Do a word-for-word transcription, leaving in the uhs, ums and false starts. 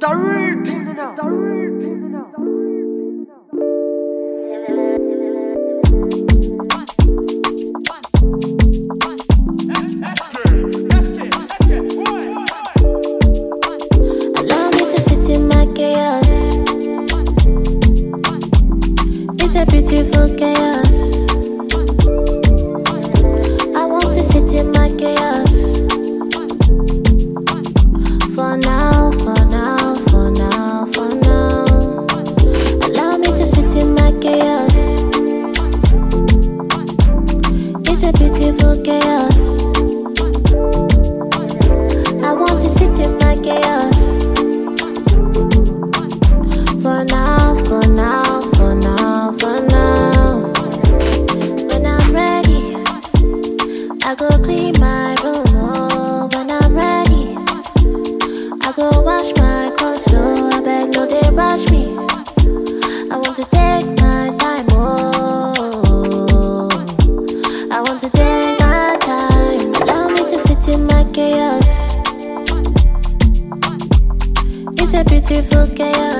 The real thing now. The real thing now. Allow me to sit in my chaos. It's a beautiful chaos. I want to sit in my chaos. For now, for now, for now, for now. Allow me to sit in my chaos. It's a beautiful chaos. I want to sit in my chaos. For now, for now, for now, for now. When I'm ready, I go clean my room. Oh, when I'm ready, I go wash my clothes. So I beg no they rush me. I want to take my time. Oh, I want to take my time. Allow me to sit in my chaos. It's a beautiful chaos.